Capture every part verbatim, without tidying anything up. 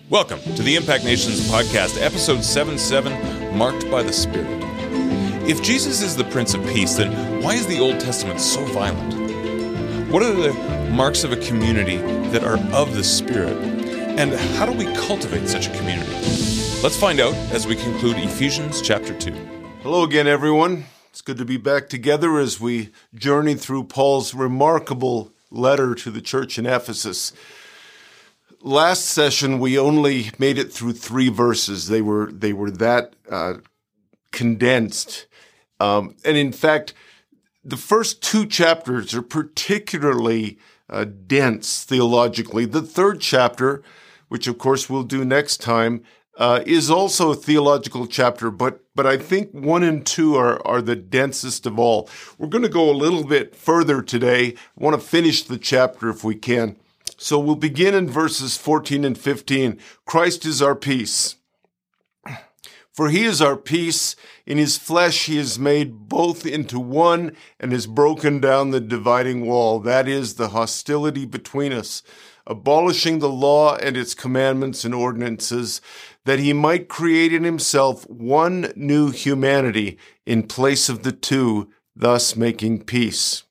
Welcome to the Impact Nations podcast, episode seventy-seven, Marked by the Spirit. If Jesus is the Prince of Peace, then why is the Old Testament so violent? What are the marks of a community that are of the Spirit? And how do we cultivate such a community? Let's find out as we conclude Ephesians chapter two. Hello again, everyone. It's good to be back together as we journey through Paul's remarkable letter to the church in Ephesus. Last session, we only made it through three verses. They were they were that uh, condensed. Um, and in fact, the first two chapters are particularly uh, dense theologically. The third chapter, which of course we'll do next time, uh, is also a theological chapter, but but I think one and two are, are the densest of all. We're going to go a little bit further today. I want to finish the chapter if we can. So we'll begin in verses fourteen and fifteen. Christ is our peace. For he is our peace. In his flesh he is made both into one and has broken down the dividing wall. That is the hostility between us, abolishing the law and its commandments and ordinances, that he might create in himself one new humanity in place of the two, thus making peace.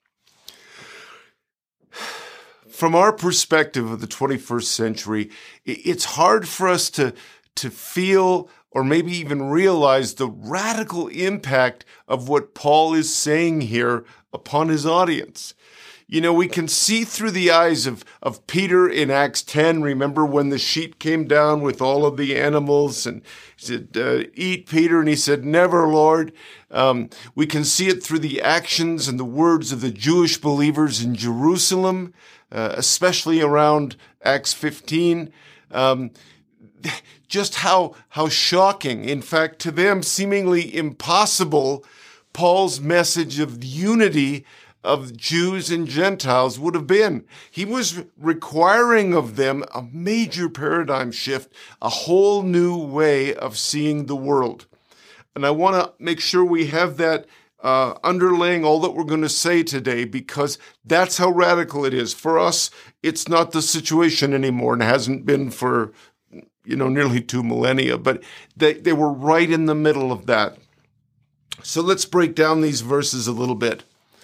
From our perspective of the twenty-first century, it's hard for us to, to feel or maybe even realize the radical impact of what Paul is saying here upon his audience. You know, we can see through the eyes of, of Peter in Acts ten. Remember when the sheet came down with all of the animals and he said, uh, eat, Peter, and he said, never, Lord. Um, we can see it through the actions and the words of the Jewish believers in Jerusalem, uh, especially around Acts fifteen. Um, just how, how shocking, in fact, to them, seemingly impossible, Paul's message of unity of Jews and Gentiles would have been. He was requiring of them a major paradigm shift, a whole new way of seeing the world. And I want to make sure we have that uh, underlaying all that we're going to say today, because that's how radical it is. For us, it's not the situation anymore and hasn't been for, you know, nearly two millennia, but they, they were right in the middle of that. So let's break down these verses a little bit.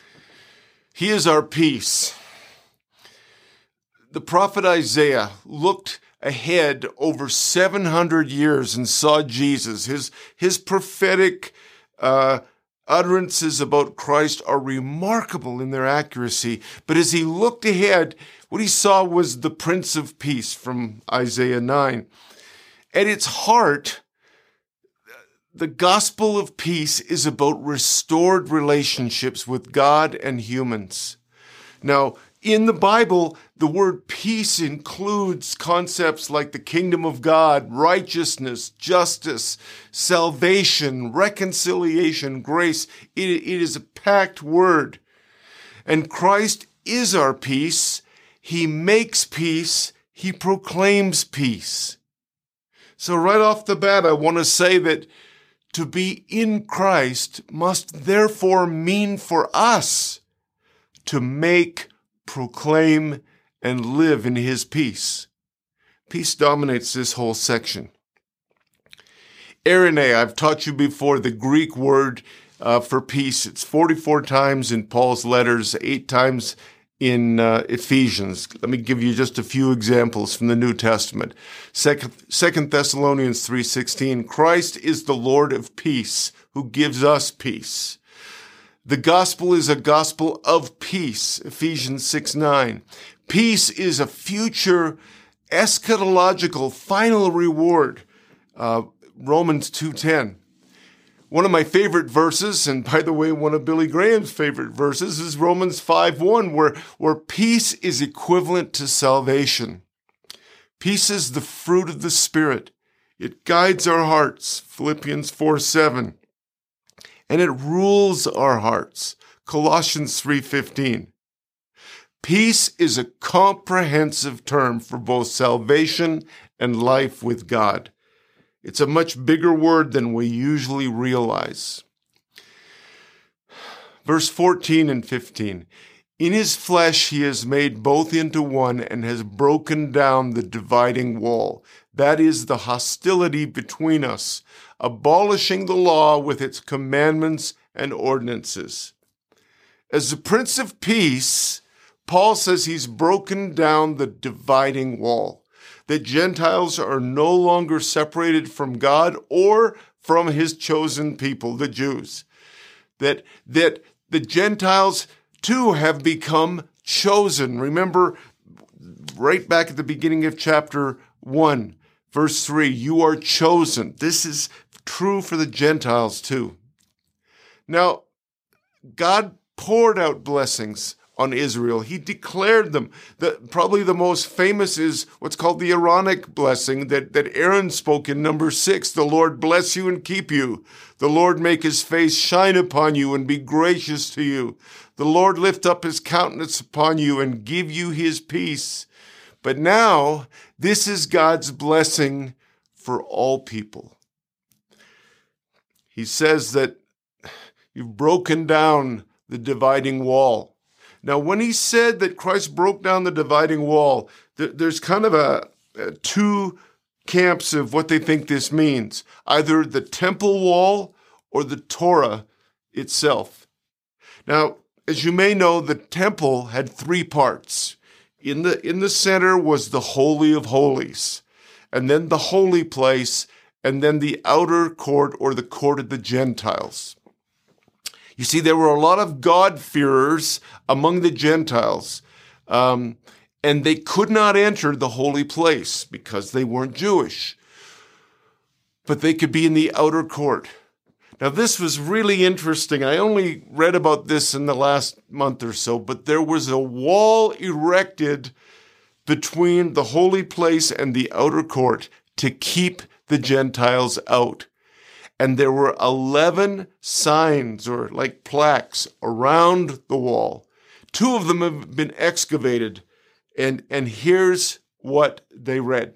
He is our peace. The prophet Isaiah looked ahead over seven hundred years and saw Jesus. His, his prophetic uh, utterances about Christ are remarkable in their accuracy. But as he looked ahead, what he saw was the Prince of Peace from Isaiah nine. At its heart, the gospel of peace is about restored relationships with God and humans. Now, in the Bible, the word peace includes concepts like the kingdom of God, righteousness, justice, salvation, reconciliation, grace. It, it is a packed word. And Christ is our peace. He makes peace. He proclaims peace. So right off the bat, I want to say that to be in Christ must therefore mean for us to make, proclaim, and live in his peace. Peace dominates this whole section. Eirene, I've taught you before the Greek word uh, for peace. It's forty-four times in Paul's letters, eight times in uh, Ephesians. Let me give you just a few examples from the New Testament. Second, Second Thessalonians three sixteen, Christ is the Lord of peace, who gives us peace. The gospel is a gospel of peace, Ephesians six nine. Peace is a future eschatological final reward, uh, Romans two ten. One of my favorite verses, and by the way, one of Billy Graham's favorite verses, is Romans five one, where, where peace is equivalent to salvation. Peace is the fruit of the Spirit. It guides our hearts, Philippians four seven. And it rules our hearts, Colossians three fifteen. Peace is a comprehensive term for both salvation and life with God. It's a much bigger word than we usually realize. Verse fourteen and fifteen. In his flesh he has made both into one and has broken down the dividing wall. That is the hostility between us, abolishing the law with its commandments and ordinances. As the Prince of Peace, Paul says he's broken down the dividing wall, that Gentiles are no longer separated from God or from his chosen people, the Jews, that, that the Gentiles too have become chosen. Remember, right back at the beginning of chapter one, verse three, you are chosen. This is true for the Gentiles too. Now, God poured out blessings on Israel. He declared them. The, probably the most famous is what's called the Aaronic blessing that, that Aaron spoke in number six. The Lord bless you and keep you. The Lord make his face shine upon you and be gracious to you. The Lord lift up his countenance upon you and give you his peace. But now, this is God's blessing for all people. He says that you've broken down the dividing wall. Now, when he said that Christ broke down the dividing wall, th- there's kind of a, a two camps of what they think this means. Either the temple wall or the Torah itself. Now, as you may know, the temple had three parts. In the, in the center was the Holy of Holies, and then the holy place, and then the outer court or the court of the Gentiles. You see, there were a lot of God-fearers among the Gentiles, um, and they could not enter the holy place because they weren't Jewish. But they could be in the outer court. Now, this was really interesting. I only read about this in the last month or so, but there was a wall erected between the holy place and the outer court to keep the Gentiles out. And there were eleven signs or like plaques around the wall. Two of them have been excavated. And, and here's what they read.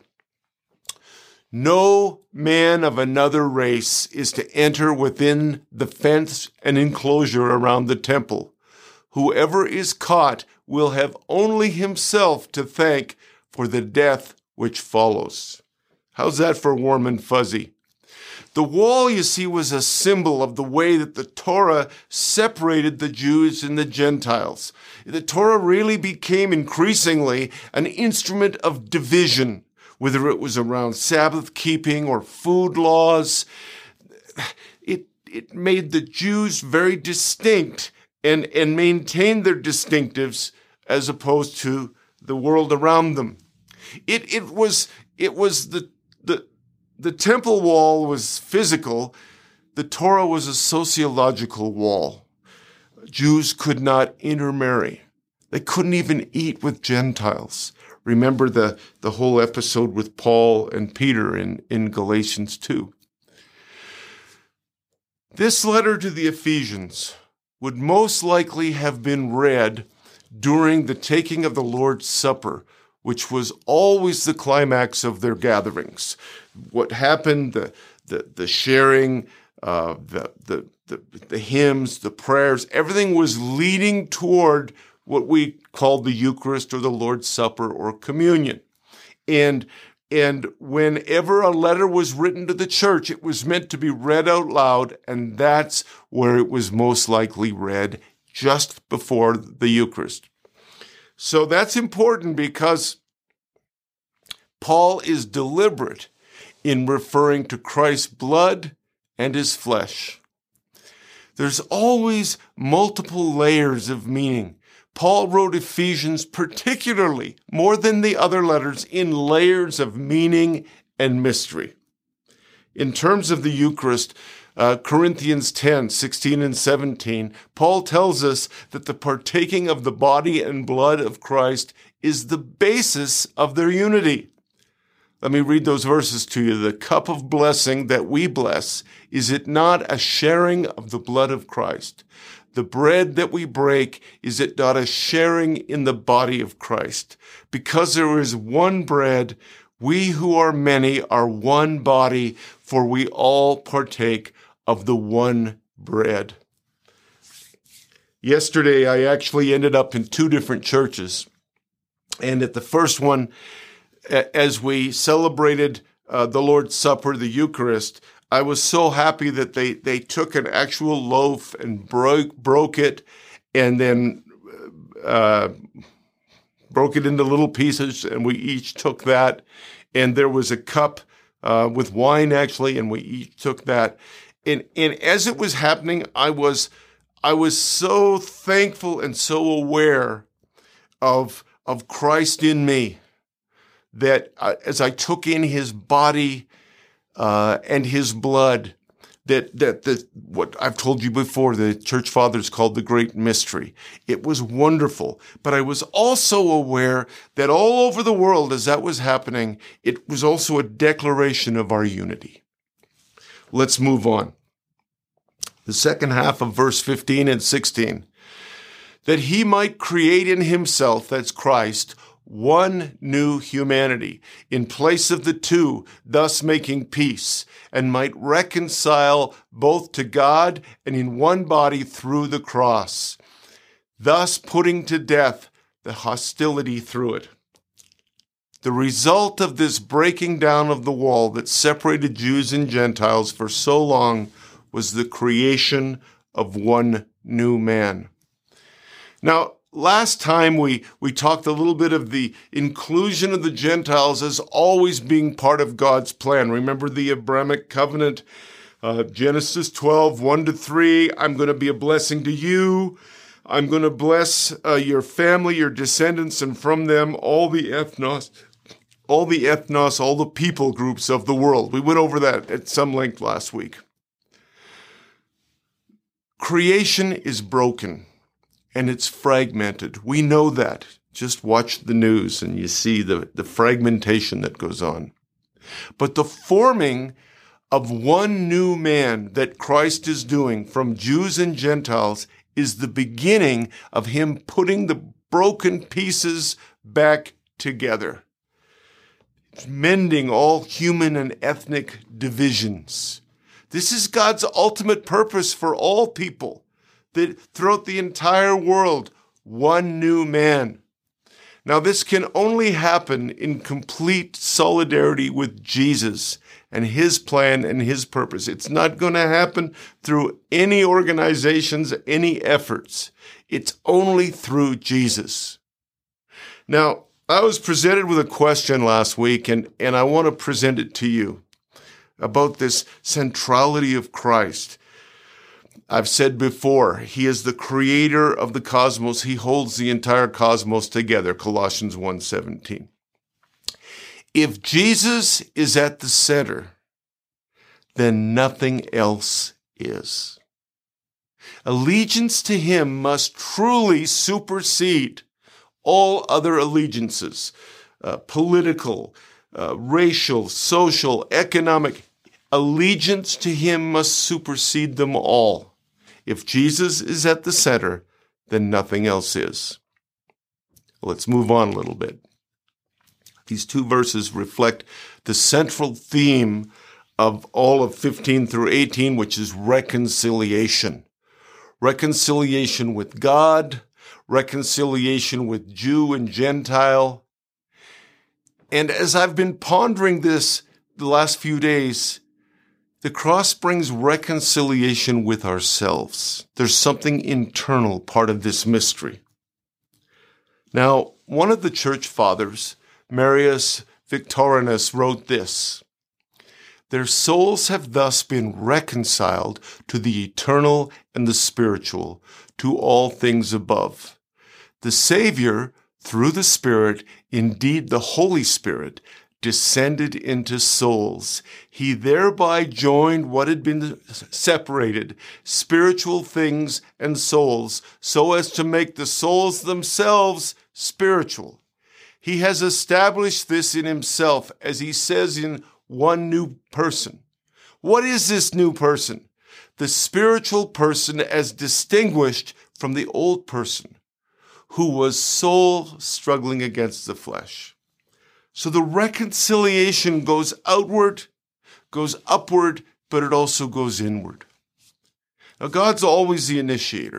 No man of another race is to enter within the fence and enclosure around the temple. Whoever is caught will have only himself to thank for the death which follows. How's that for warm and fuzzy? The wall, you see, was a symbol of the way that the Torah separated the Jews and the Gentiles. The Torah really became increasingly an instrument of division, whether it was around Sabbath keeping or food laws. It, it made the Jews very distinct and, and maintained their distinctives as opposed to the world around them. It, it was, it was the, the, The temple wall was physical. The Torah was a sociological wall. Jews could not intermarry. They couldn't even eat with Gentiles. Remember the, the whole episode with Paul and Peter in, in Galatians two. This letter to the Ephesians would most likely have been read during the taking of the Lord's Supper, which was always the climax of their gatherings. What happened, the the, the sharing, uh, the, the the the hymns, the prayers, everything was leading toward what we called the Eucharist or the Lord's Supper or communion. And and whenever a letter was written to the church, it was meant to be read out loud, and that's where it was most likely read, just before the Eucharist. So that's important because Paul is deliberate in referring to Christ's blood and his flesh. There's always multiple layers of meaning. Paul wrote Ephesians particularly, more than the other letters, in layers of meaning and mystery. In terms of the Eucharist, uh, Corinthians ten, sixteen and seventeen, Paul tells us that the partaking of the body and blood of Christ is the basis of their unity. Let me read those verses to you. The cup of blessing that we bless, is it not a sharing of the blood of Christ? The bread that we break, is it not a sharing in the body of Christ? Because there is one bread, we who are many are one body, for we all partake of the one bread. Yesterday, I actually ended up in two different churches. And at the first one, as we celebrated uh, the Lord's Supper, the Eucharist, I was so happy that they, they took an actual loaf and broke, broke it and then uh, broke it into little pieces, and we each took that. And there was a cup uh, with wine, actually, and we each took that. And, and as it was happening, I was I was so thankful and so aware of, of Christ in me that uh, as I took in his body uh, and his blood, that that the what I've told you before, the church fathers called the great mystery. It was wonderful. But I was also aware that all over the world, as that was happening, it was also a declaration of our unity. Let's move on. The second half of verse fifteen and sixteen, that he might create in himself, that's Christ, one new humanity in place of the two, thus making peace, and might reconcile both to God and in one body through the cross, thus putting to death the hostility through it. The result of this breaking down of the wall that separated Jews and Gentiles for so long was the creation of one new man. Now, last time we, we talked a little bit of the inclusion of the Gentiles as always being part of God's plan. Remember the Abrahamic covenant, uh, Genesis twelve, one to three, I'm going to be a blessing to you. I'm going to bless uh, your family, your descendants, and from them all the ethnos, all the ethnos, all the people groups of the world. We went over that at some length last week. Creation is broken and it's fragmented. We know that. Just watch the news and you see the, the fragmentation that goes on. But the forming of one new man that Christ is doing from Jews and Gentiles is the beginning of him putting the broken pieces back together, mending all human and ethnic divisions. This is God's ultimate purpose for all people, that throughout the entire world, one new man. Now, this can only happen in complete solidarity with Jesus and his plan and his purpose. It's not going to happen through any organizations, any efforts. It's only through Jesus. Now, I was presented with a question last week, and, and I want to present it to you about this centrality of Christ. I've said before, he is the creator of the cosmos. He holds the entire cosmos together, Colossians one seventeen. If Jesus is at the center, then nothing else is. Allegiance to him must truly supersede all other allegiances, uh, political, uh, racial, social, economic. Allegiance to him must supersede them all. If Jesus is at the center, then nothing else is. Let's move on a little bit. These two verses reflect the central theme of all of fifteen through eighteen, which is reconciliation. Reconciliation with God, reconciliation with Jew and Gentile. And as I've been pondering this the last few days, the cross brings reconciliation with ourselves. There's something internal part of this mystery. Now, one of the church fathers, Marius Victorinus, wrote this: their souls have thus been reconciled to the eternal and the spiritual, to all things above. The Savior, through the Spirit, indeed the Holy Spirit, descended into souls. He thereby joined what had been separated, spiritual things and souls, so as to make the souls themselves spiritual. He has established this in himself, as he says, in one new person. What is this new person? The spiritual person as distinguished from the old person, who was soul struggling against the flesh. So the reconciliation goes outward, goes upward, but it also goes inward. Now, God's always the initiator.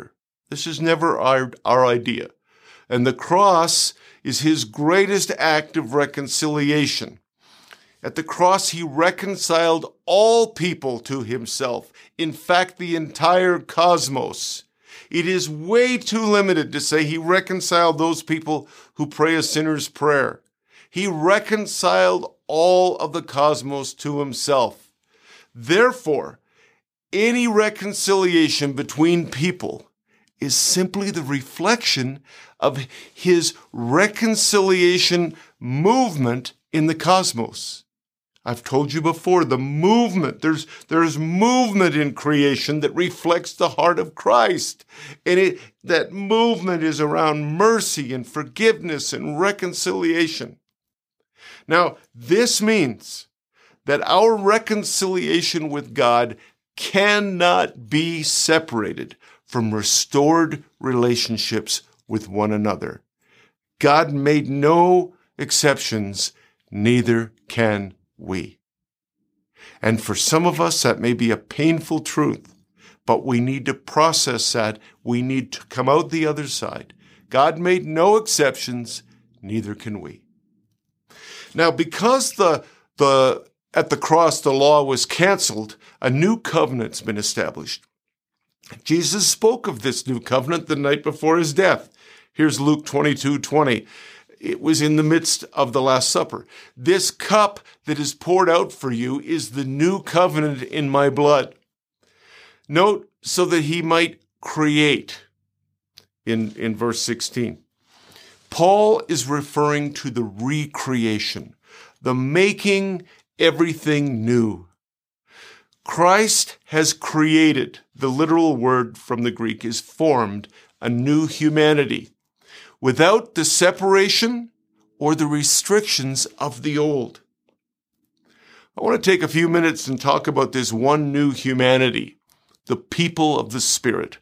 This is never our, our idea. And the cross is his greatest act of reconciliation. At the cross, he reconciled all people to himself. In fact, the entire cosmos. It is way too limited to say he reconciled those people who pray a sinner's prayer. He reconciled all of the cosmos to himself. Therefore, any reconciliation between people is simply the reflection of his reconciliation movement in the cosmos. I've told you before, the movement, there's, there's movement in creation that reflects the heart of Christ. And it, that movement is around mercy and forgiveness and reconciliation. Now, this means that our reconciliation with God cannot be separated from restored relationships with one another. God made no exceptions, neither can we. And for some of us, that may be a painful truth, but we need to process that. We need to come out the other side. God made no exceptions, neither can we. Now, because the, the, at the cross the law was canceled, a new covenant's been established. Jesus spoke of this new covenant the night before his death. Here's Luke twenty-two twenty. It was in the midst of the Last Supper. This cup that is poured out for you is the new covenant in my blood. Note, so that he might create, in, in verse sixteen. Paul is referring to the recreation, the making everything new. Christ has created, the literal word from the Greek is formed, a new humanity, without the separation or the restrictions of the old. I want to take a few minutes and talk about this one new humanity, the people of the Spirit.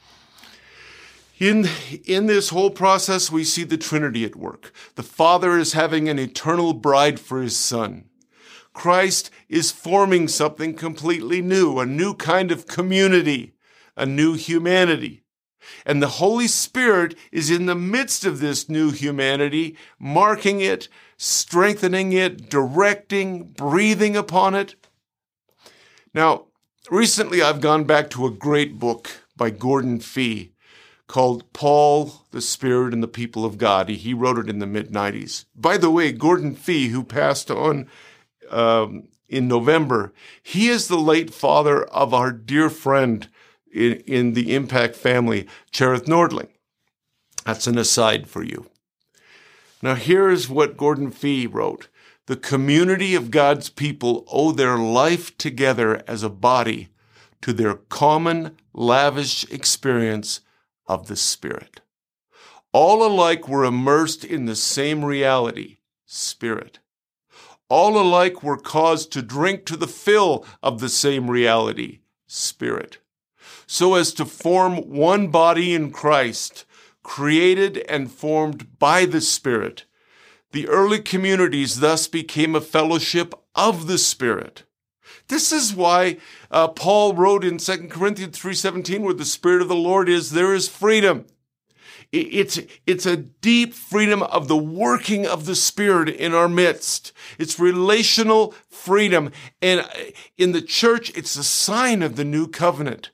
In, in this whole process, we see the Trinity at work. The Father is having an eternal bride for his Son. Christ is forming something completely new, a new kind of community, a new humanity. And the Holy Spirit is in the midst of this new humanity, marking it, strengthening it, directing, breathing upon it. Now, recently I've gone back to a great book by Gordon Fee called Paul, the Spirit, and the People of God. He wrote it in the mid nineties. By the way, Gordon Fee, who passed on um, in November, he is the late father of our dear friend in, in the Impact family, Cherith Nordling. That's an aside for you. Now, here's what Gordon Fee wrote. The community of God's people owe their life together as a body to their common, lavish experience of the Spirit. All alike were immersed in the same reality, Spirit. All alike were caused to drink to the fill of the same reality, Spirit, so as to form one body in Christ, created and formed by the Spirit. The early communities thus became a fellowship of the Spirit. This is why uh, Paul wrote in Second Corinthians three seventeen, where the Spirit of the Lord is, there is freedom. It's, it's a deep freedom of the working of the Spirit in our midst. It's relational freedom. And in the church, it's a sign of the new covenant.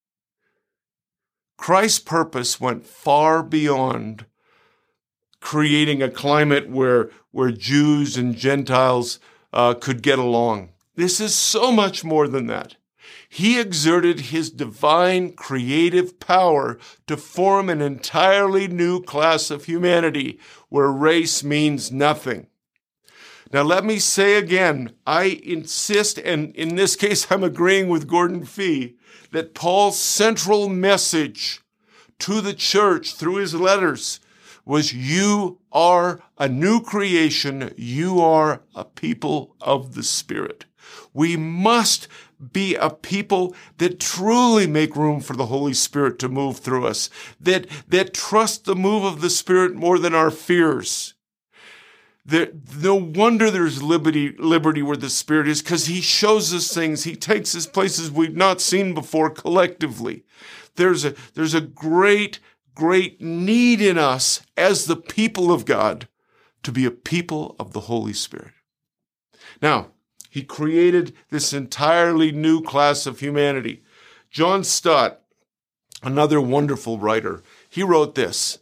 Christ's purpose went far beyond creating a climate where, where Jews and Gentiles uh, could get along. This is so much more than that. He exerted his divine creative power to form an entirely new class of humanity where race means nothing. Now, let me say again, I insist, and in this case, I'm agreeing with Gordon Fee, that Paul's central message to the church through his letters was, you are a new creation. You are a people of the Spirit. We must be a people that truly make room for the Holy Spirit to move through us, that, that trust the move of the Spirit more than our fears, There, no wonder there's liberty, liberty where the Spirit is, because he shows us things. He takes us places we've not seen before collectively. There's a, there's a great, great need in us as the people of God to be a people of the Holy Spirit. Now, he created this entirely new class of humanity. John Stott, another wonderful writer, he wrote this: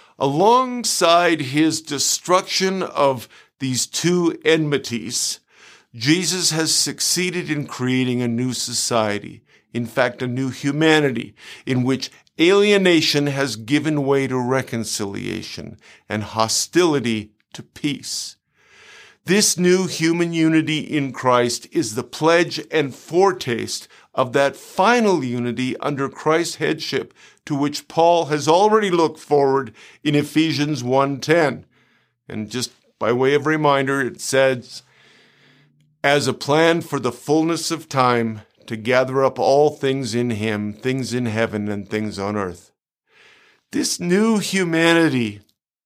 alongside his destruction of these two enmities, Jesus has succeeded in creating a new society, in fact, a new humanity, in which alienation has given way to reconciliation and hostility to peace. This new human unity in Christ is the pledge and foretaste of that final unity under Christ's headship, to which Paul has already looked forward in Ephesians one ten. And just by way of reminder, it says, as a plan for the fullness of time to gather up all things in him, things in heaven and things on earth. This new humanity,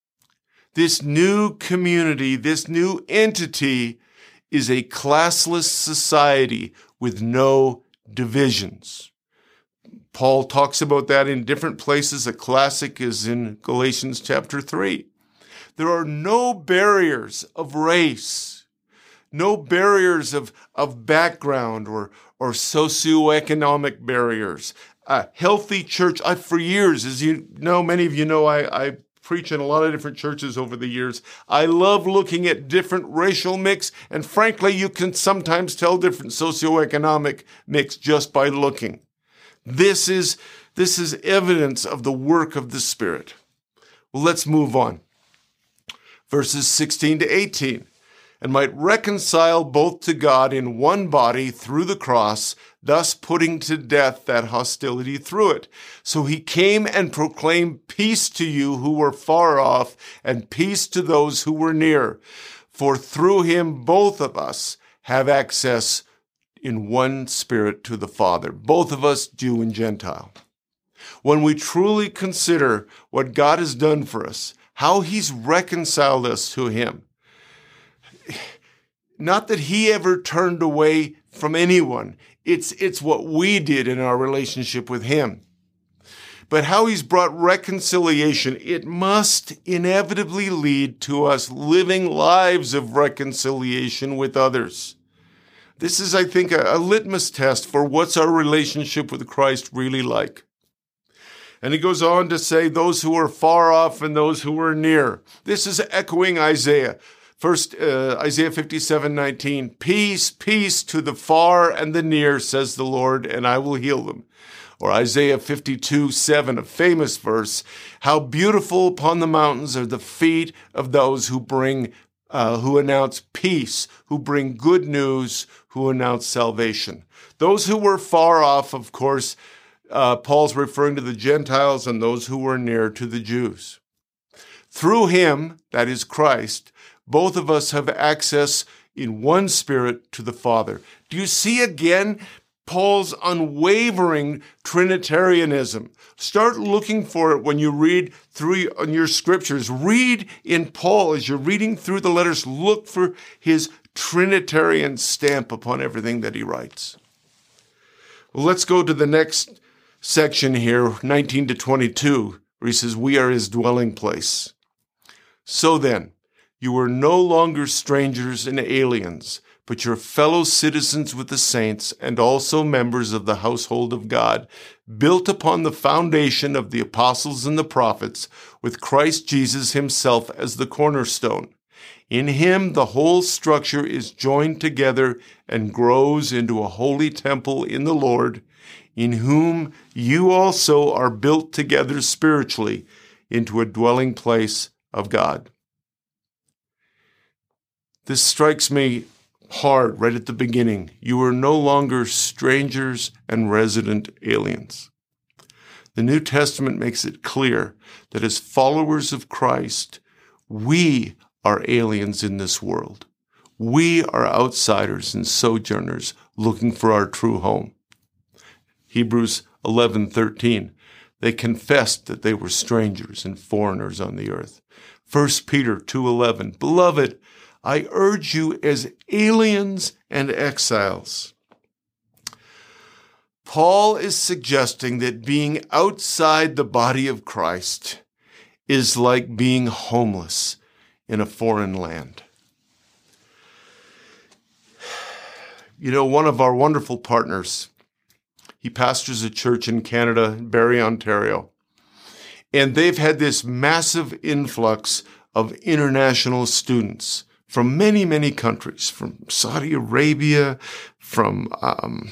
this new community, this new entity is a classless society with no divisions. Paul talks about that in different places. A classic is in Galatians chapter three. There are no barriers of race, no barriers of, of background or, or socioeconomic barriers. A healthy church, I, for years, as you know, many of you know, I, I preach in a lot of different churches over the years. I love looking at different racial mix, and frankly, you can sometimes tell different socioeconomic mix just by looking. This is, this is evidence of the work of the Spirit. Well, let's move on. Verses sixteen to eighteen. And might reconcile both to God in one body through the cross, thus putting to death that hostility through it. So he came and proclaimed peace to you who were far off, and peace to those who were near. For through him both of us have access in one Spirit to the Father, both of us, Jew and Gentile. When we truly consider what God has done for us, how he's reconciled us to him, not that he ever turned away from anyone. It's, it's what we did in our relationship with him. But how he's brought reconciliation, it must inevitably lead to us living lives of reconciliation with others. This is, I think, a, a litmus test for what's our relationship with Christ really like. And he goes on to say, those who are far off and those who are near. This is echoing Isaiah. First, uh, Isaiah fifty-seven nineteen, peace, peace to the far and the near, says the Lord, and I will heal them. Or Isaiah fifty-two seven, a famous verse, how beautiful upon the mountains are the feet of those who bring, uh, who announce peace, who bring good news, who announce salvation. Those who were far off, of course, uh, Paul's referring to the Gentiles, and those who were near to the Jews. Through him, that is Christ, both of us have access in one Spirit to the Father. Do you see again Paul's unwavering Trinitarianism? Start looking for it when you read through in your scriptures. Read in Paul as you're reading through the letters. Look for his Trinitarian stamp upon everything that he writes. Well, let's go to the next section here, nineteen to twenty-two, where he says, we are his dwelling place. So then, you are no longer strangers and aliens, but you're fellow citizens with the saints and also members of the household of God, built upon the foundation of the apostles and the prophets, with Christ Jesus himself as the cornerstone. In him, the whole structure is joined together and grows into a holy temple in the Lord, in whom you also are built together spiritually into a dwelling place of God. This strikes me hard right at the beginning. You are no longer strangers and resident aliens. The New Testament makes it clear that as followers of Christ, we are aliens in this world. We are outsiders and sojourners looking for our true home. Hebrews eleven thirteen. They confessed that they were strangers and foreigners on the earth. First Peter two eleven, "Beloved, I urge you as aliens and exiles." Paul is suggesting that being outside the body of Christ is like being homeless in a foreign land. You know, one of our wonderful partners, he pastors a church in Canada, Barrie, Ontario, and they've had this massive influx of international students from many, many countries, from Saudi Arabia, from, um,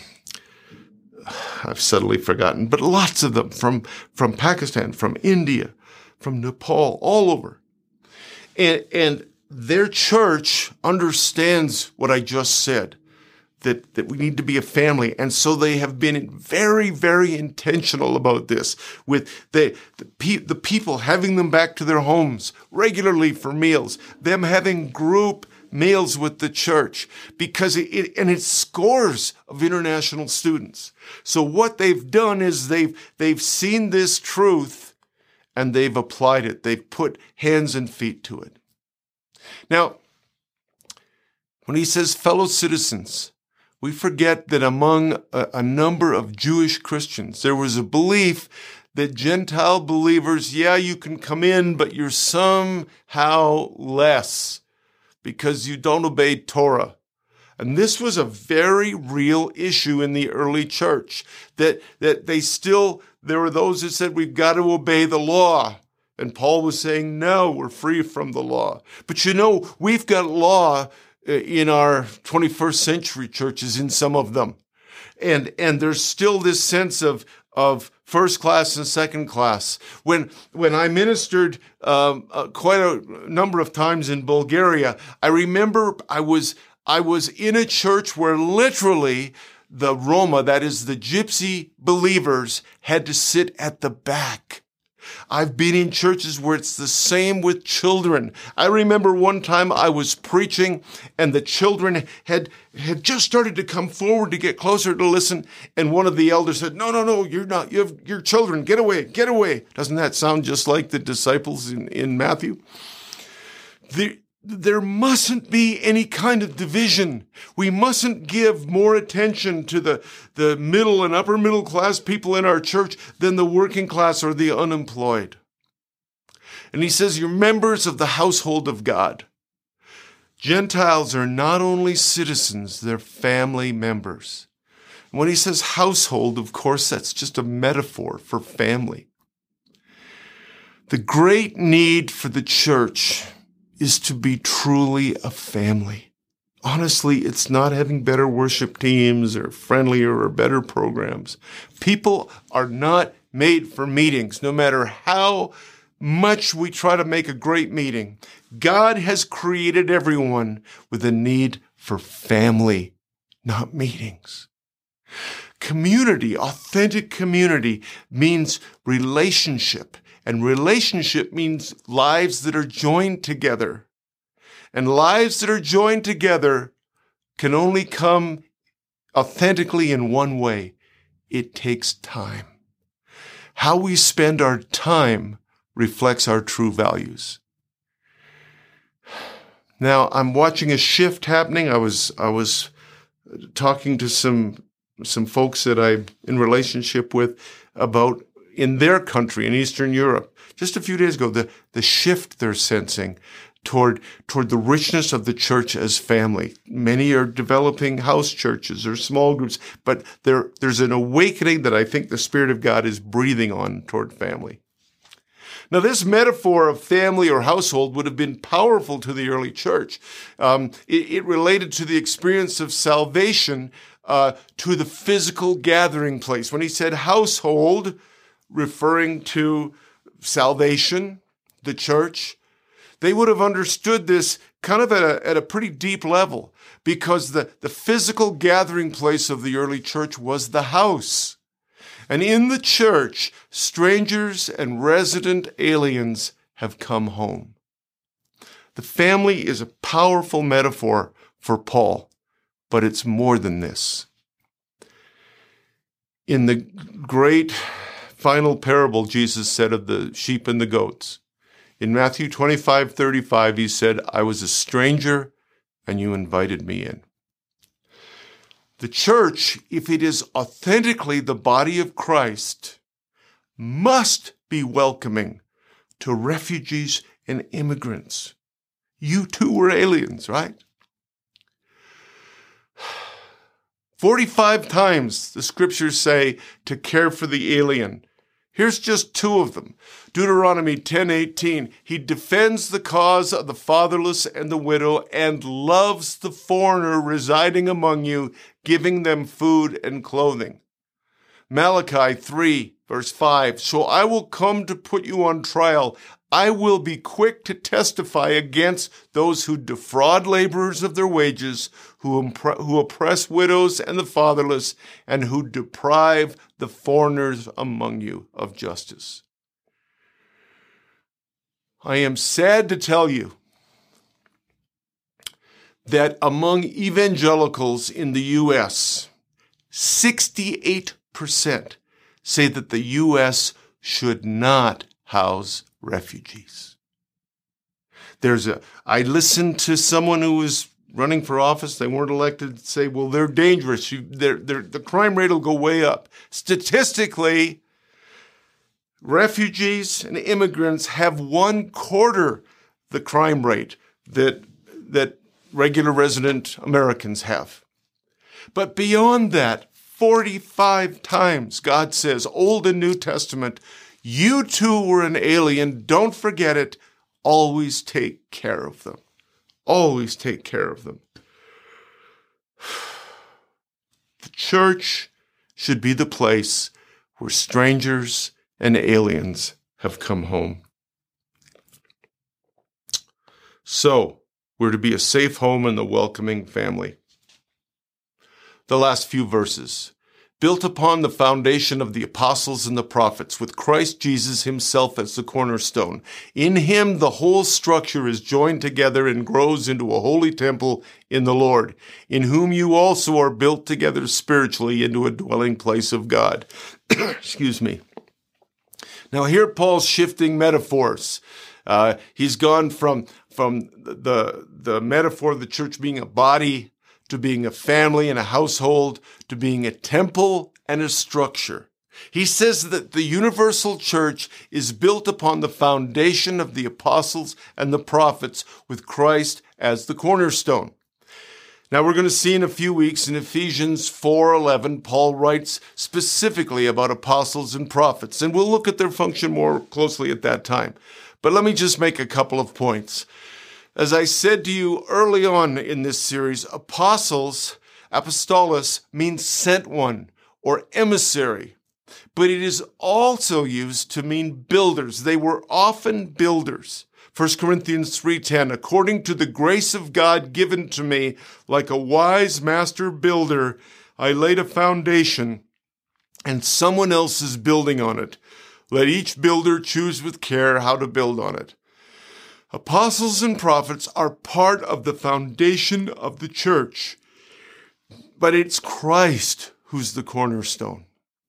I've suddenly forgotten, but lots of them, from, from Pakistan, from India, from Nepal, all over. And, and their church understands what I just said, that, that we need to be a family. And so they have been very, very intentional about this, with the, the, pe- the people having them back to their homes regularly for meals, them having group meals with the church, because it, it and it's scores of international students. So what they've done is they've they've seen this truth and they've applied it. They've put hands and feet to it. Now, when he says fellow citizens, we forget that among a, a number of Jewish Christians, there was a belief that Gentile believers, yeah, you can come in, but you're somehow less because you don't obey Torah. And this was a very real issue in the early church, that, that they still, there were those that said, we've got to obey the law. And Paul was saying, no, we're free from the law. But you know, we've got law in our twenty-first century churches, in some of them. And, and there's still this sense of, of first class and second class. When, when I ministered um, uh, quite a number of times in Bulgaria, I remember I was, I was in a church where literally the Roma, that is the gypsy believers, had to sit at the back. I've been in churches where it's the same with children. I remember one time I was preaching and the children had, had just started to come forward to get closer to listen. And one of the elders said, no, no, no, you're not, you have your children. Get away, get away. Doesn't that sound just like the disciples in, in Matthew? The, There mustn't be any kind of division. We mustn't give more attention to the, the middle and upper middle class people in our church than the working class or the unemployed. And he says, you're members of the household of God. Gentiles are not only citizens, they're family members. And when he says household, of course, that's just a metaphor for family. The great need for the church is to be truly a family. Honestly, it's not having better worship teams or friendlier or better programs. People are not made for meetings, no matter how much we try to make a great meeting. God has created everyone with a need for family, not meetings. Community, authentic community, means relationship. And relationship means lives that are joined together. And lives that are joined together can only come authentically in one way. It takes time. How we spend our time reflects our true values. Now, I'm watching a shift happening. I was I was talking to some some folks that I'm in relationship with about in their country, in Eastern Europe, just a few days ago, the, the shift they're sensing toward, toward the richness of the church as family. Many are developing house churches or small groups, but there, there's an awakening that I think the Spirit of God is breathing on toward family. Now, this metaphor of family or household would have been powerful to the early church. Um, it, it related to the experience of salvation uh, to the physical gathering place. When he said household, referring to salvation, the church, they would have understood this kind of at a, at a pretty deep level, because the, the physical gathering place of the early church was the house. And in the church, strangers and resident aliens have come home. The family is a powerful metaphor for Paul, but it's more than this. In the great final parable Jesus said of the sheep and the goats, In Matthew twenty-five thirty-five, he said, I was a stranger and you invited me in. The church, if it is authentically the body of Christ, must be welcoming to refugees and immigrants. You too were aliens, right? forty-five times the scriptures say to care for the alien. Here's just two of them. Deuteronomy ten eighteen, he defends the cause of the fatherless and the widow and loves the foreigner residing among you, giving them food and clothing. Malachi three, verse five, so I will come to put you on trial. I will be quick to testify against those who defraud laborers of their wages, who, impre- who oppress widows and the fatherless, and who deprive the foreigners among you of justice. I am sad to tell you that among evangelicals in the U S, sixty-eight percent say that the U S should not house refugees. There's a, I listened to someone who was running for office, they weren't elected, say, well, they're dangerous. You, they're, they're, the crime rate will go way up. Statistically, refugees and immigrants have one quarter the crime rate that, that regular resident Americans have. But beyond that, forty-five times God says, Old and New Testament, you too were an alien. Don't forget it. Always take care of them. Always take care of them. The church should be the place where strangers and aliens have come home. So, we're to be a safe home and a welcoming family. The last few verses. Built upon the foundation of the apostles and the prophets, with Christ Jesus himself as the cornerstone. In him, the whole structure is joined together and grows into a holy temple in the Lord, in whom you also are built together spiritually into a dwelling place of God. Excuse me. Now here Paul's shifting metaphors. Uh, he's gone from, from the, the metaphor of the church being a body to being a family and a household, to being a temple and a structure. He says that the universal church is built upon the foundation of the apostles and the prophets, with Christ as the cornerstone. Now we're going to see in a few weeks in Ephesians four eleven, Paul writes specifically about apostles and prophets, and we'll look at their function more closely at that time. But let me just make a couple of points. As I said to you early on in this series, apostles, apostolos, means sent one or emissary, but it is also used to mean builders. They were often builders. First Corinthians three ten, according to the grace of God given to me, like a wise master builder, I laid a foundation and someone else is building on it. Let each builder choose with care how to build on it. Apostles and prophets are part of the foundation of the church, but it's Christ who's the cornerstone.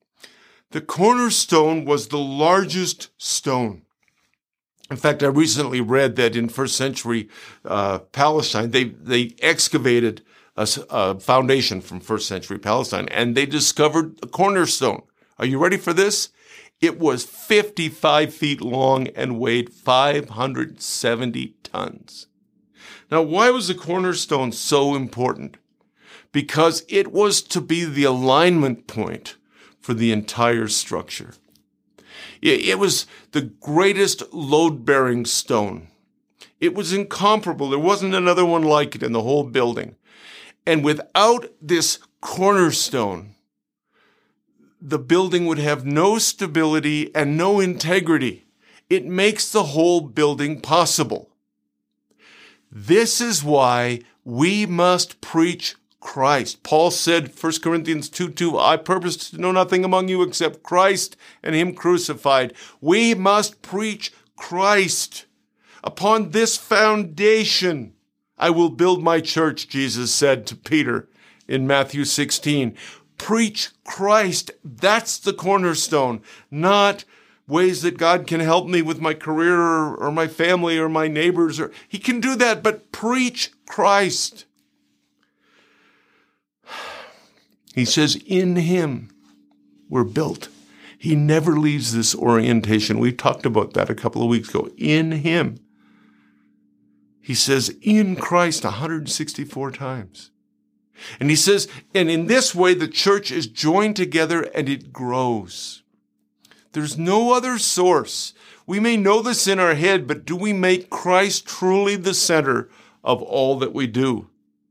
The cornerstone was the largest stone. In fact, I recently read that in first century uh, Palestine, they, they excavated a, a foundation from first century Palestine, and they discovered the cornerstone. Are you ready for this? It was fifty-five feet long and weighed five hundred seventy tons. Now, why was the cornerstone so important? Because it was to be the alignment point for the entire structure. It was the greatest load-bearing stone. It was incomparable. There wasn't another one like it in the whole building. And without this cornerstone, the building would have no stability and no integrity. It makes the whole building possible. This is why we must preach Christ. Paul said, First Corinthians two two, I purpose to know nothing among you except Christ and him crucified. We must preach Christ. Upon this foundation, I will build my church, Jesus said to Peter in Matthew sixteen. Preach Christ. That's the cornerstone, not ways that God can help me with my career or, or my family or my neighbors. Or He can do that, but preach Christ. He says, in Him we're built. He never leaves this orientation. We talked about that a couple of weeks ago. In Him. He says, in Christ one hundred sixty-four times. And he says, and in this way, the church is joined together and it grows. There's no other source. We may know this in our head, but do we make Christ truly the center of all that we do?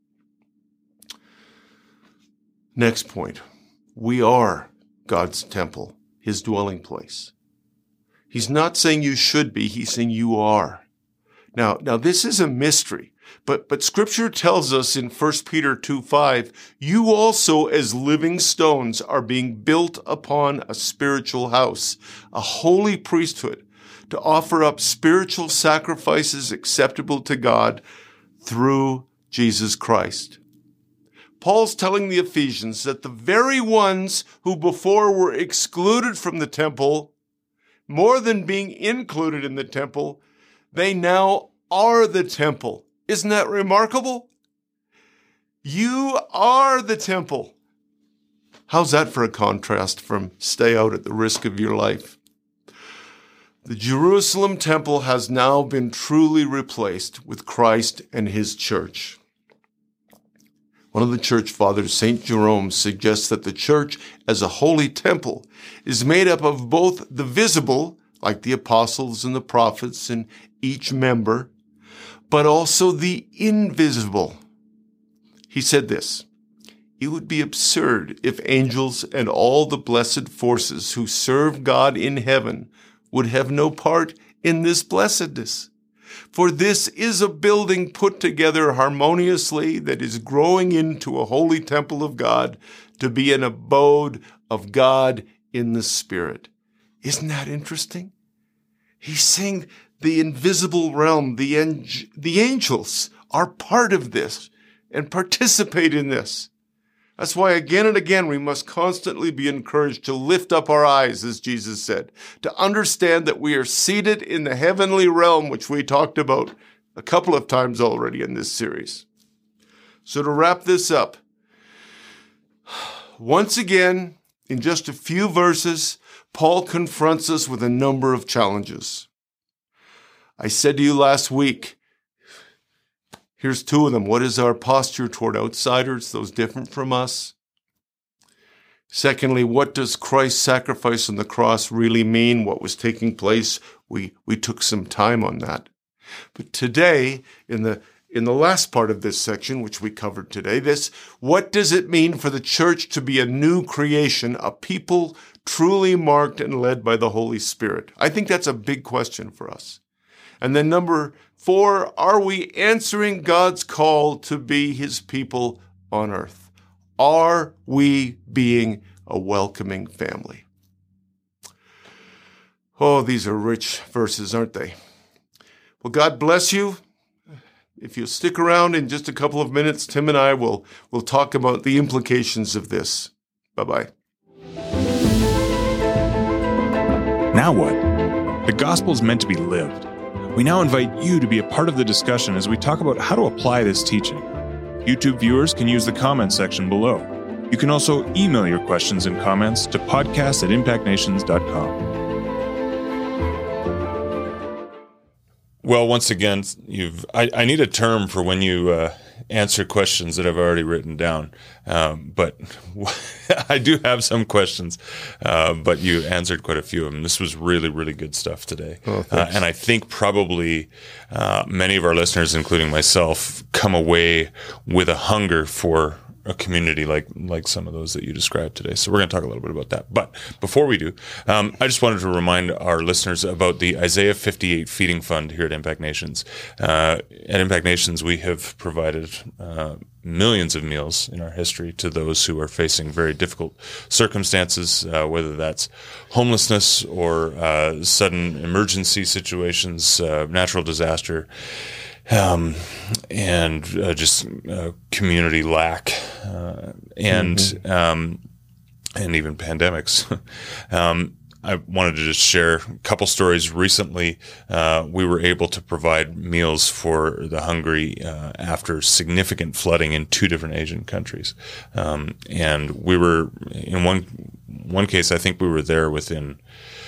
Next point. We are God's temple, His dwelling place. He's not saying you should be. He's saying you are. Now, now this is a mystery, but, but Scripture tells us in First Peter two five, you also as living stones are being built upon a spiritual house, a holy priesthood, to offer up spiritual sacrifices acceptable to God through Jesus Christ. Paul's telling the Ephesians that the very ones who before were excluded from the temple, more than being included in the temple, they now are the temple. Isn't that remarkable? You are the temple. How's that for a contrast from stay out at the risk of your life? The Jerusalem temple has now been truly replaced with Christ and His church. One of the church fathers, Saint Jerome, suggests that the church as a holy temple is made up of both the visible, like the apostles and the prophets and each member, but also the invisible. He said this, it would be absurd if angels and all the blessed forces who serve God in heaven would have no part in this blessedness. For this is a building put together harmoniously that is growing into a holy temple of God to be an abode of God in the Spirit. Isn't that interesting? He's saying the invisible realm, the, ang- the angels are part of this and participate in this. That's why again and again we must constantly be encouraged to lift up our eyes, as Jesus said, to understand that we are seated in the heavenly realm, which we talked about a couple of times already in this series. So to wrap this up, once again, in just a few verses, Paul confronts us with a number of challenges. I said to you last week, here's two of them. What is our posture toward outsiders, those different from us? Secondly, what does Christ's sacrifice on the cross really mean? What was taking place? We we took some time on that. But today, in the in the last part of this section, which we covered today, this, what does it mean for the church to be a new creation, a people truly marked and led by the Holy Spirit? I think that's a big question for us. And then number four, are we answering God's call to be His people on earth? Are we being a welcoming family? Oh, these are rich verses, aren't they? Well, God bless you. If you'll stick around in just a couple of minutes, Tim and I will, will talk about the implications of this. Bye-bye. Now what? The gospel is meant to be lived. We now invite you to be a part of the discussion as we talk about how to apply this teaching. YouTube viewers can use the comments section below. You can also email your questions and comments to podcast at impact nations dot com. Well, once again, you've I, I need a term for when you uh, answer questions that I've already written down. Um, but I do have some questions, uh, but you answered quite a few of them. This was really, really good stuff today. Oh, uh, and I think probably uh, many of our listeners, including myself, come away with a hunger for a community like like some of those that you described today. So we're going to talk a little bit about that. But before we do, um, I just wanted to remind our listeners about the Isaiah fifty-eight Feeding Fund here at Impact Nations. Uh, at Impact Nations, we have provided uh, millions of meals in our history to those who are facing very difficult circumstances, uh, whether that's homelessness or uh, sudden emergency situations, uh, natural disaster, Um, and uh, just uh, community lack, uh, and mm-hmm. um, and even pandemics. um, I wanted to just share a couple stories. Recently, uh, we were able to provide meals for the hungry uh, after significant flooding in two different Asian countries. Um, and we were, in one one case, I think we were there within,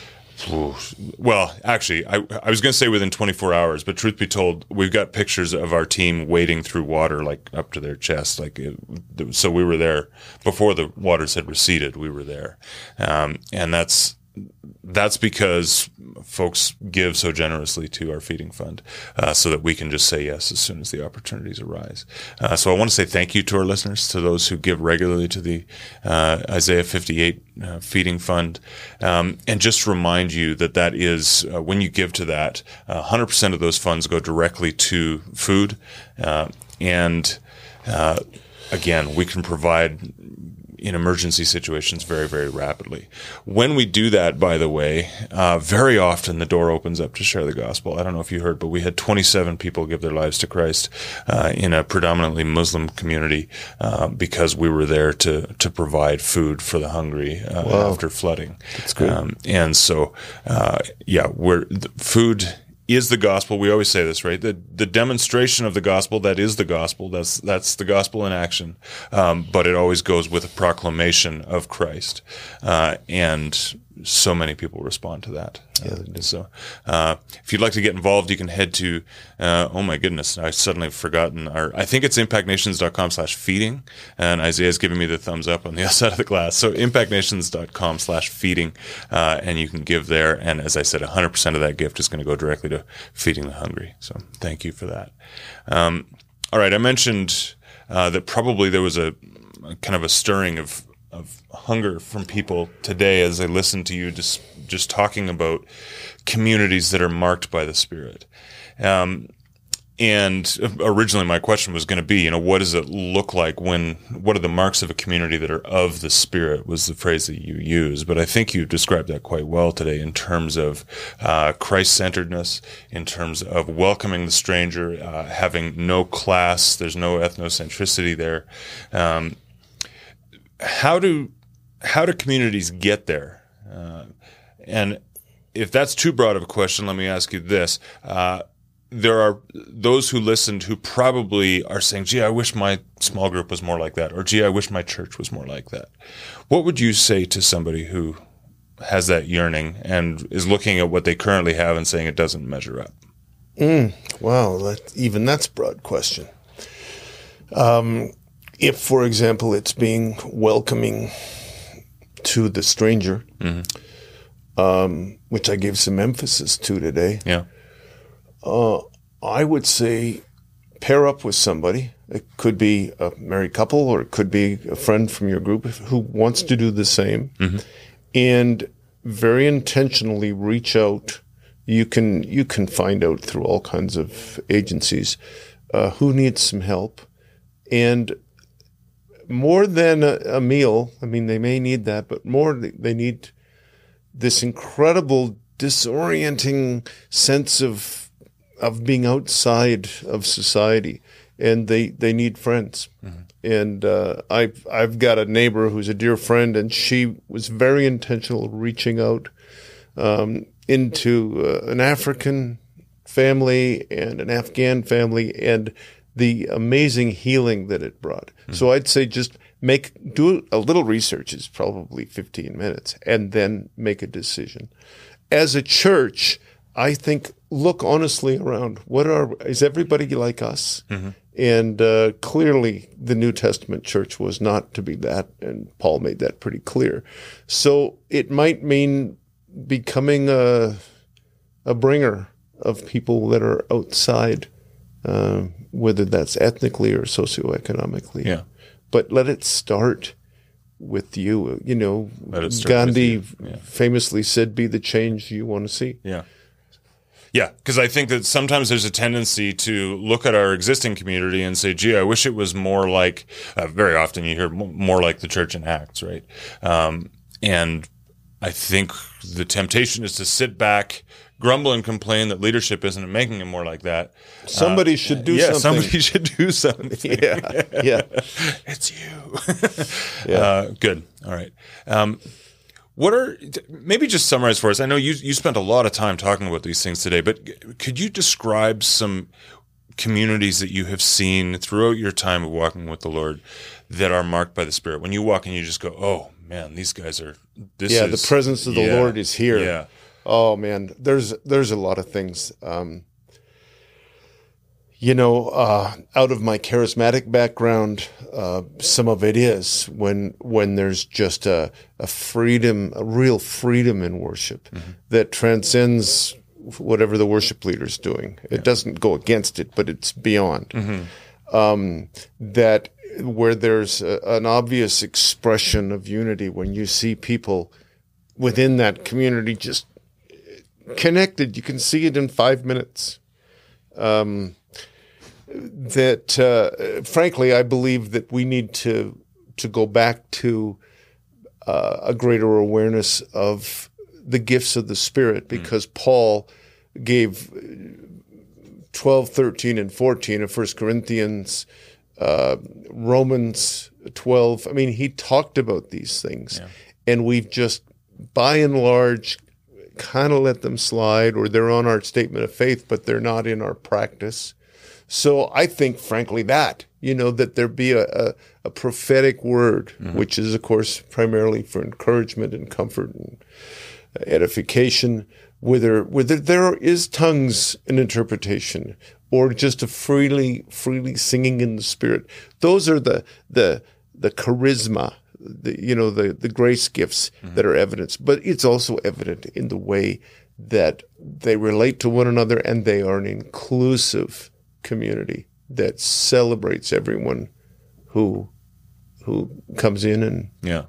well, actually, I, I was going to say within twenty-four hours, but truth be told, we've got pictures of our team wading through water like up to their chest. Like, it, so we were there before the waters had receded. We were there, um, and that's that's because folks give so generously to our feeding fund, uh, so that we can just say yes as soon as the opportunities arise. Uh, so I want to say thank you to our listeners, to those who give regularly to the uh, Isaiah fifty-eight uh, feeding fund, um, and just remind you that that is, uh, when you give to that, uh, one hundred percent of those funds go directly to food, uh, and uh, again, we can provide in emergency situations very, very rapidly. When we do that, by the way, uh, very often the door opens up to share the gospel. I don't know if you heard, but we had twenty-seven people give their lives to Christ uh, in a predominantly Muslim community uh, because we were there to to provide food for the hungry uh, Wow. after flooding. That's good. Um, and so, uh, yeah, we're the food is the gospel. We always say this, right? The the demonstration of the gospel, that is the gospel. That's that's the gospel in action. Um, but it always goes with a proclamation of Christ. Uh, and so many people respond to that. Yeah, Uh, so uh, if you'd like to get involved, you can head to, uh, oh my goodness, I suddenly have forgotten our, I think it's impactnations.com slash feeding. And Isaiah's giving me the thumbs up on the other side of the glass. So impactnations.com slash feeding. Uh, and you can give there. And as I said, one hundred percent of that gift is going to go directly to feeding the hungry. So thank you for that. Um, all right. I mentioned uh, that probably there was a, a kind of a stirring of of hunger from people today as I listen to you just just talking about communities that are marked by the Spirit. Um, and originally my question was going to be, you know, what does it look like when, what are the marks of a community that are of the Spirit, was the phrase that you use. But I think you described that quite well today in terms of uh, Christ-centeredness, in terms of welcoming the stranger, uh, having no class, there's no ethnocentricity there. Um, How do how do communities get there? Uh, and if that's too broad of a question, let me ask you this. Uh, there are those who listened who probably are saying, gee, I wish my small group was more like that, or gee, I wish my church was more like that. What would you say to somebody who has that yearning and is looking at what they currently have and saying it doesn't measure up? Mm, wow, that, even that's a broad question. Um, if, for example, it's being welcoming to the stranger, mm-hmm. um, which I gave some emphasis to today, yeah, uh, I would say pair up with somebody. It could be a married couple, or it could be a friend from your group who wants to do the same, mm-hmm. and very intentionally reach out. You can you can find out through all kinds of agencies uh, who needs some help, and more than a, a meal. I mean, they may need that, but more they need this incredible disorienting sense of of being outside of society, and they they need friends. Mm-hmm. And uh, I've I've got a neighbor who's a dear friend, and she was very intentional reaching out um, into uh, an African family and an Afghan family, and the amazing healing that it brought. Mm-hmm. So I'd say just make do a little research. It's probably fifteen minutes, and then make a decision. As a church, I think look honestly around. What are is everybody like us? Mm-hmm. And uh, clearly, the New Testament church was not to be that, and Paul made that pretty clear. So it might mean becoming a a bringer of people that are outside, uh, whether that's ethnically or socioeconomically. Yeah. But let it start with you. You know, Gandhi you. Yeah. famously said, "Be the change you want to see." Yeah. Yeah, because I think that sometimes there's a tendency to look at our existing community and say, gee, I wish it was more like, uh, very often you hear more like the church in Acts, right? Um, and I think the temptation is to sit back, grumble and complain that leadership isn't making it more like that. Somebody uh, should do yeah, something. somebody should do something. yeah, yeah. It's you. yeah. Uh, good. All right. Um, What are, maybe just summarize for us. I know you you spent a lot of time talking about these things today, but could you describe some communities that you have seen throughout your time of walking with the Lord that are marked by the Spirit? When you walk in, you just go, "Oh man, these guys are." This yeah, is, the presence of the yeah, Lord is here. Yeah. Oh man, there's there's a lot of things. Um, you know, uh, out of my charismatic background, uh, some of it is when when there's just a, a freedom, a real freedom in worship mm-hmm. that transcends whatever the worship leader's doing. It yeah. doesn't go against it, but it's beyond. Mm-hmm. Um, that where there's a, an obvious expression of unity when you see people within that community just connected. You can see it in five minutes. Um, that, uh, frankly, I believe that we need to to go back to uh, a greater awareness of the gifts of the Spirit, because mm. Paul gave twelve, thirteen, and fourteen of First Corinthians, uh, Romans twelve. I mean, he talked about these things, yeah. and we've just, by and large, kind of let them slide, or they're on our statement of faith, but they're not in our practice. So I think, frankly, that, you know, that there be a, a, a prophetic word, mm-hmm. which is, of course, primarily for encouragement and comfort and edification, whether whether there is tongues and interpretation, or just a freely freely singing in the Spirit. Those are the the the charisma, the, you know, the, the grace gifts mm-hmm. that are evidence. But it's also evident in the way that they relate to one another, and they are an inclusive community that celebrates everyone who who comes in. And yeah,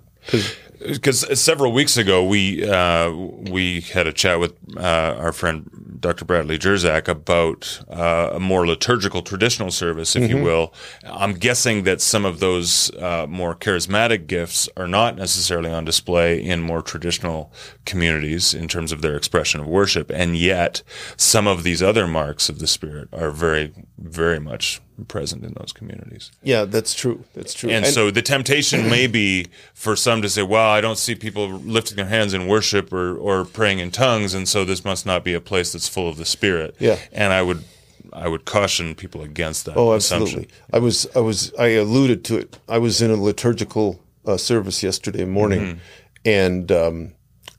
because several weeks ago we uh, we had a chat with uh, our friend Doctor Bradley Jersak about uh, a more liturgical traditional service, if mm-hmm. you will. I'm guessing that some of those uh, more charismatic gifts are not necessarily on display in more traditional communities in terms of their expression of worship, and yet some of these other marks of the Spirit are very, very much present in those communities. Yeah, that's true. That's true. And, and so the temptation may be for some to say, well, I don't see people lifting their hands in worship or, or praying in tongues, and so this must not be a place that's full of the Spirit. Yeah. And I would I would caution people against that oh, assumption. Absolutely. I was I was I alluded to it. I was in a liturgical uh, service yesterday morning, mm-hmm. and um,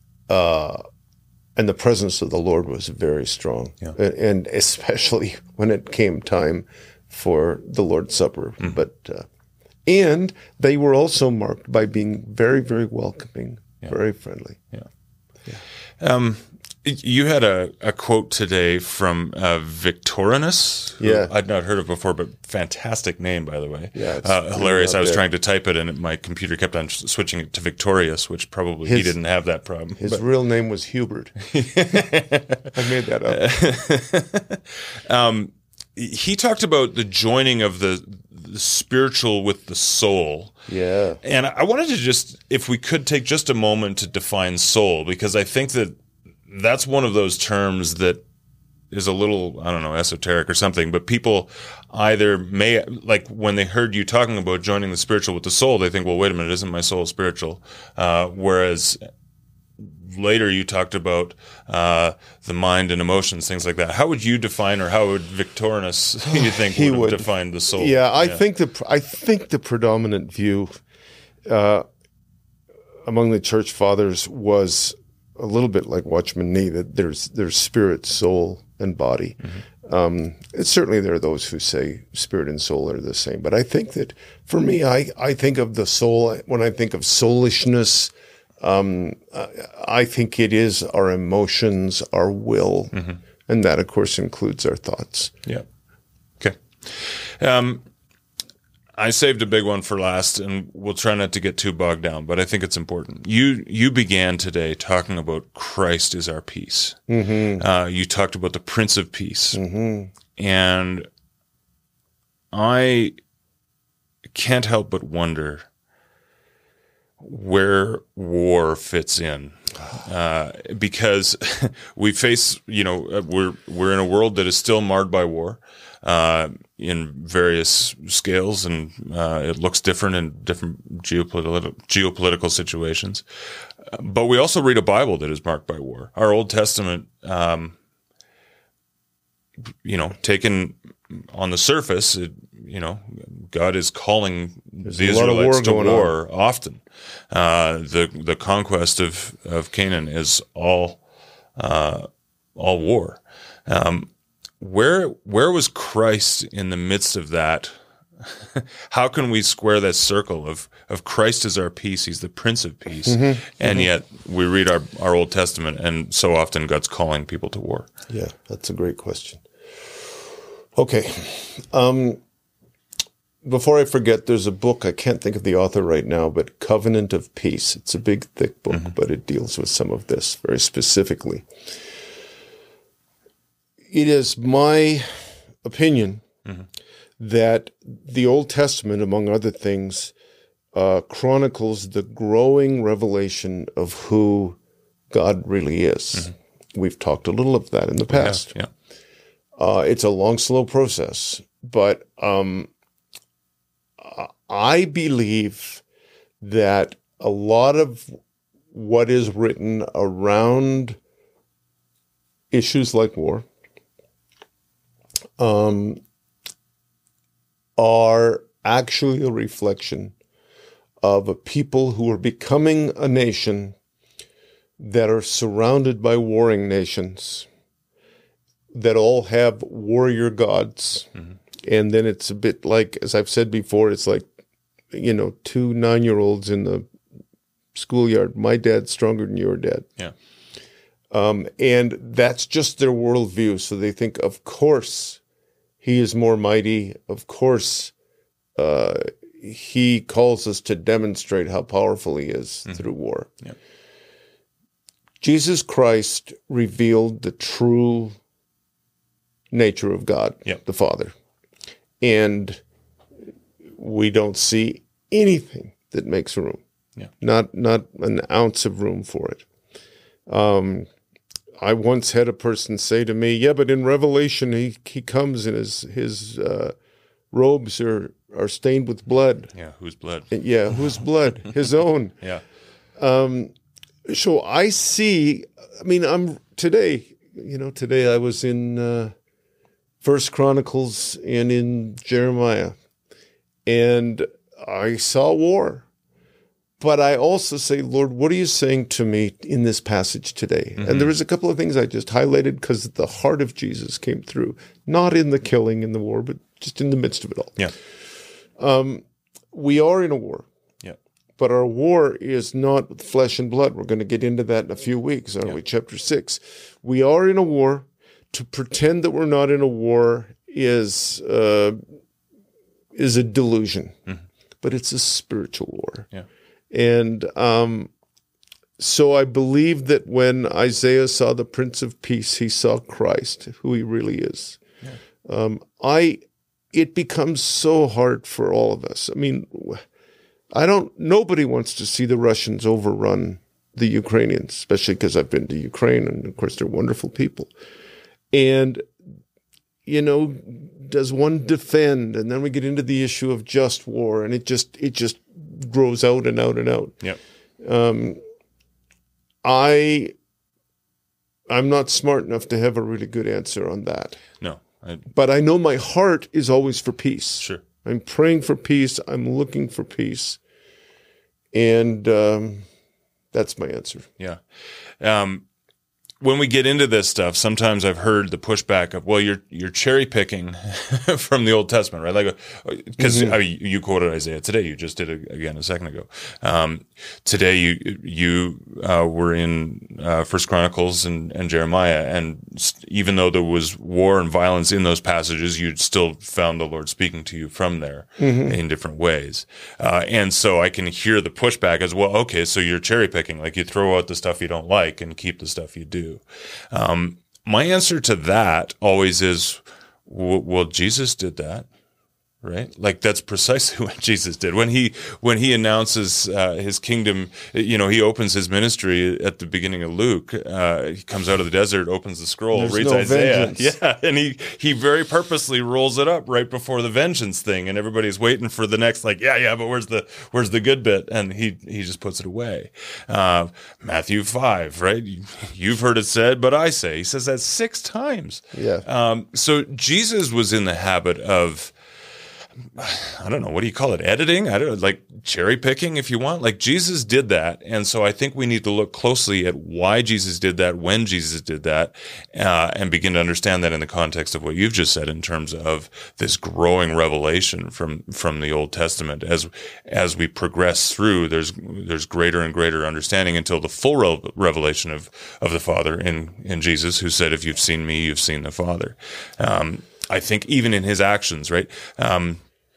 uh, and the presence of the Lord was very strong, yeah. and, and especially when it came time for the Lord's Supper. Mm. But uh, and they were also marked by being very, very welcoming, yeah. very friendly. Yeah. yeah. Um, you had a, a quote today from uh, Victorinus, who yeah. I'd not heard of before, but fantastic name, by the way. Yeah, it's uh, hilarious. I was there. trying to type it, and my computer kept on switching it to Victorious, which probably his, he didn't have that problem. His but. real name was Hubert. I made that up. um, He talked about the joining of the, the spiritual with the soul. Yeah. And I wanted to just, if we could take just a moment to define soul, because I think that that's one of those terms that is a little, I don't know, esoteric or something, but people either may, like when they heard you talking about joining the spiritual with the soul, they think, well, wait a minute, isn't my soul spiritual? Uh, whereas later you talked about uh, the mind and emotions, things like that. How would you define, or how would Victorinus, you think, he would, would have defined the soul? Yeah, I yeah. think the I think the predominant view uh, among the church fathers was a little bit like Watchman Nee, that there's there's spirit, soul, and body. Mm-hmm. Um, it's certainly there are those who say spirit and soul are the same, but I think that for me, I I think of the soul when I think of soulishness. Um, I think it is our emotions, our will, mm-hmm. and that, of course, includes our thoughts. Yeah. Okay. Um, I saved a big one for last, and we'll try not to get too bogged down, but I think it's important. You you began today talking about Christ is our peace. Mm-hmm. Uh, you talked about the Prince of Peace. Mm-hmm. And I can't help but wonder where war fits in uh, because we face, you know, we're we're in a world that is still marred by war uh, in various scales, and uh, it looks different in different geopolitical geopolitical situations. But we also read a Bible that is marked by war. Our Old Testament, um, you know, taken on the surface, it, you know, God is calling There's the a lot of Israelites war to going war often. Uh, the the conquest of, of Canaan is all uh, all war. Um, where where was Christ in the midst of that? How can we square that circle of, of Christ as our peace? He's the Prince of Peace. Mm-hmm. And mm-hmm. yet we read our, our Old Testament, and so often God's calling people to war. Yeah, that's a great question. Okay. Um, before I forget, there's a book, I can't think of the author right now, but Covenant of Peace. It's a big, thick book, mm-hmm. but it deals with some of this very specifically. It is my opinion mm-hmm. that the Old Testament, among other things, uh, chronicles the growing revelation of who God really is. Mm-hmm. We've talked a little of that in the past. Yeah. Uh, it's a long, slow process, but um, I believe that a lot of what is written around issues like war um, are actually a reflection of a people who are becoming a nation that are surrounded by warring nations that all have warrior gods. Mm-hmm. And then it's a bit like, as I've said before, it's like, you know, two nine-year-olds in the schoolyard. My dad's stronger than your dad. Yeah. Um, and that's just their worldview. So they think, of course, he is more mighty. Of course, uh, he calls us to demonstrate how powerful he is mm-hmm. through war. Yeah. Jesus Christ revealed the true nature of God, yep. the Father. And we don't see anything that makes room. Yeah. Not not an ounce of room for it. Um, I once had a person say to me, yeah, but in Revelation, he, he comes and his, his uh, robes are, are stained with blood. Yeah, whose blood? And, yeah, whose blood? His own. Yeah. Um, so I see, I mean, I'm today, you know, today I was in uh, First Chronicles and in Jeremiah, and I saw war. But I also say, Lord, what are you saying to me in this passage today? Mm-hmm. And there was a couple of things I just highlighted because the heart of Jesus came through, not in the killing in the war, but just in the midst of it all. Yeah. Um, we are in a war. Yeah. But our war is not with flesh and blood. We're going to get into that in a few weeks, aren't yeah. we? Chapter six. We are in a war. To pretend that we're not in a war is uh, is a delusion, mm-hmm. but it's a spiritual war. Yeah. And um, so I believe that when Isaiah saw the Prince of Peace, he saw Christ, who he really is. Yeah. Um, I, it becomes so hard for all of us. I mean, I don't, nobody wants to see the Russians overrun the Ukrainians, especially because I've been to Ukraine, and of course they're wonderful people. And, you know, does one defend? And then we get into the issue of just war, and it just, it just grows out and out and out. Yep. Um, I, I'm not smart enough to have a really good answer on that. No. I, but I know my heart is always for peace. Sure. I'm praying for peace. I'm looking for peace. And um, that's my answer. Yeah. Um, when we get into this stuff, sometimes I've heard the pushback of, well, you're you're cherry picking from the Old Testament, right? Like, because mm-hmm. I mean, you quoted Isaiah today. You just did it again a second ago. Um, today, you you uh, were in uh, First Chronicles and, and Jeremiah, and even though there was war and violence in those passages, you still found the Lord speaking to you from there mm-hmm. in different ways. Uh, and so I can hear the pushback as well. Okay, so you're cherry picking, like you throw out the stuff you don't like and keep the stuff you do. Um, my answer to that always is, well, Jesus did that, right? Like that's precisely what Jesus did when he when he announces uh, his kingdom. You know, he opens his ministry at the beginning of Luke. Uh, he comes out of the desert, opens the scroll, There's reads no Isaiah, vengeance. yeah, and he he very purposely rolls it up right before the vengeance thing, and everybody's waiting for the next, like, yeah, yeah, but where's the where's the good bit? And he he just puts it away. Uh, Matthew five, right? You've heard it said, but I say. He says that six times. Yeah. Um, so Jesus was in the habit of, I don't know, what do you call it? Editing? I don't know, like cherry picking, if you want. Like Jesus did that. And so I think we need to look closely at why Jesus did that, when Jesus did that, uh, and begin to understand that in the context of what you've just said in terms of this growing revelation from, from the Old Testament. As, as we progress through, there's, there's greater and greater understanding until the full re- revelation of, of the Father in, in Jesus, who said, if you've seen me, you've seen the Father. Um, I think even in his actions, right? Um,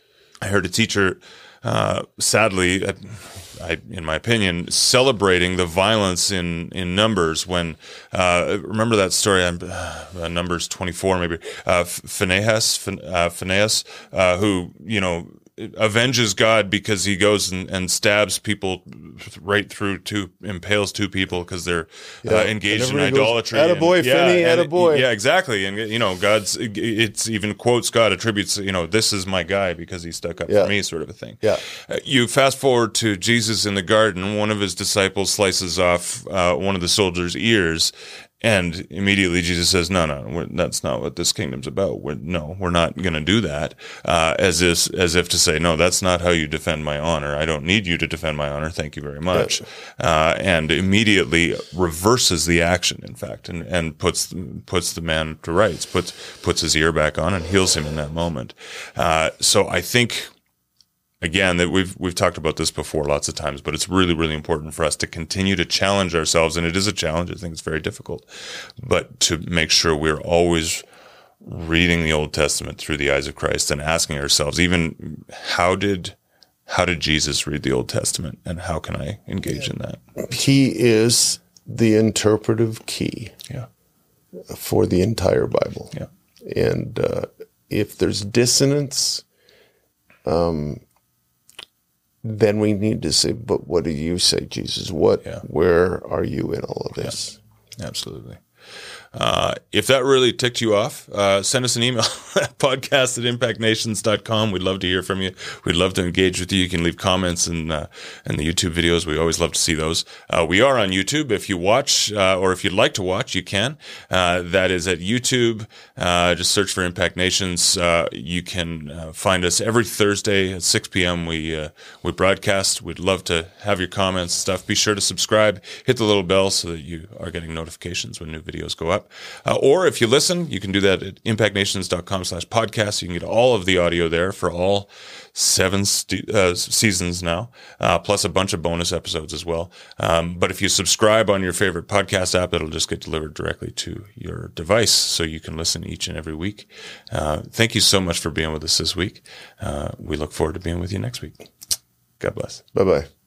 I heard a teacher, uh, sadly, I, I, in my opinion, celebrating the violence in, in Numbers when, uh, remember that story, uh, Numbers twenty-four maybe, uh, Phinehas, uh, Phinehas, uh, who, you know, avenges God because he goes and, and stabs people right through two, impales two people because they're Yeah. uh, engaged in Everybody goes, idolatry. "Attaboy, and, Finney, and it- attaboy." Yeah, exactly. And, you know, God's, it's even quotes God, attributes, you know, this is my guy because he stuck up Yeah. for me, sort of a thing. Yeah. Uh, you fast forward to Jesus in the garden, one of his disciples slices off uh, one of the soldiers' ears. And immediately Jesus says, no, no, we're, that's not what this kingdom's about. We're, no, we're not going to do that. Uh, as if, as if to say, no, that's not how you defend my honor. I don't need you to defend my honor. Thank you very much. Uh, and immediately reverses the action, in fact, and, and puts, puts the man to rights, puts, puts his ear back on and heals him in that moment. Uh, so I think, again, that we've we've talked about this before lots of times, but it's really, really important for us to continue to challenge ourselves, and it is a challenge. I think it's very difficult, but to make sure we're always reading the Old Testament through the eyes of Christ and asking ourselves, even how did how did Jesus read the Old Testament, and how can I engage in that? He is the interpretive key Yeah, for the entire Bible. yeah, And uh, if there's dissonance, um, then we need to say, but what do you say, Jesus? What, Yeah. where are you in all of this? absolutely. Uh, if that really ticked you off, uh, send us an email at podcast at impact nations dot com. We'd love to hear from you. We'd love to engage with you. You can leave comments in, uh, in the YouTube videos. We always love to see those. Uh, we are on YouTube. If you watch, uh, or if you'd like to watch, you can. Uh, that is at YouTube. Uh, just search for Impact Nations. Uh, you can uh, find us every Thursday at six p.m. We, uh, we broadcast. We'd love to have your comments and stuff. Be sure to subscribe, hit the little bell so that you are getting notifications when new videos go up. Uh, or if you listen, you can do that at impact nations dot com slash podcast. You can get all of the audio there for all seven st- uh, seasons now, uh, plus a bunch of bonus episodes as well. Um, but if you subscribe on your favorite podcast app, it'll just get delivered directly to your device so you can listen each and every week. Uh, thank you so much for being with us this week. Uh, we look forward to being with you next week. God bless. Bye-bye.